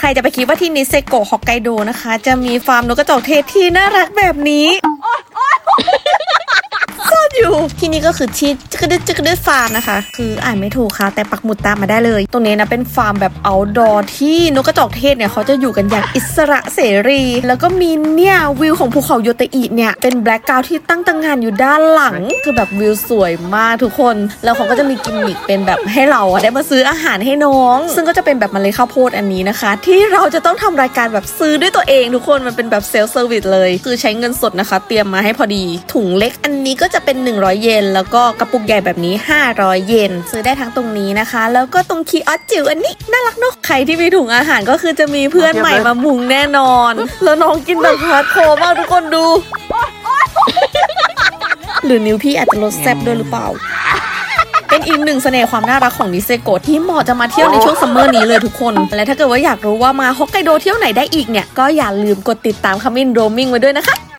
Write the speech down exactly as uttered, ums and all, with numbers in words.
จะไปคิดว่าที่นิเซโกะฮอกไกโดนะคะจะมีฟาร์มนกกระจอกเทศที่น่ารักแบบนี้ซ่อนอยู่ที่นี่ก็คือที่จิกระดึ๊ดจิกระดึ๊ดฟาร์มนะคะคืออ่านไม่ถูกค่ะแต่ปักหมุดตามมาได้เลยตรงนี้นะเป็นฟาร์มแบบเอาท์ดอร์ที่นกกระจอกเทศเนี่ยเขาจะอยู่กันอย่างอิสระเสรีแล้วก็มีเนี่ยวิวของภูเขาโยเตอิเนี่ยเป็นแบล็กกราวด์ที่ตั้งตระหง่านอยู่ด้านหลังคือแบบวิวสวยมากทุกคนแล้วเขาก็จะมีกิมมิคเป็นแบบให้เราได้มาซื้ออาหารให้น้องซึ่งก็จะเป็นแบบเมล็ดข้าวโพดอันนี้นะคะที่เราจะต้องทำรายการแบบซื้อด้วยตัวเองทุกคนมันเป็นแบบเซลฟ์เซอร์วิสเลยคือใช้เงินสดนะคะเตรียมมาให้พอดีถุงเล็กอันนี้ก็จะเป็นหนึ่งร้อยเยนแล้วก็กระปุกใหญ่แบบนี้ห้าร้อยเยนซื้อได้ทั้งตรงนี้นะคะแล้วก็ตรงคีออสจิ๋วอันนี้น่ารักเนาะใครที่มีถุงอาหารก็คือจะมีเพื่อนใหม่มามุงแน่นอนแล้วน้องกินแบบฮาร์ดคอร์มากทุกคนดูหรือนิ้วพี่อาจจะลดแซ่บด้วยหรือเปล่าเป็นอีกหนึ่งเสน่ห์ความน่ารักของนิเซโกะที่เหมาะจะมาเที่ยวในช่วงซัมเมอร์นี้เลยทุกคนและถ้าเกิดว่าอยากรู้ว่ามาฮอกไกโดเที่ยวไหนได้อีกเนี่ยก็อย่าลืมกดติดตามคัมมิ่งโรมมิ่งไว้ด้วยนะคะ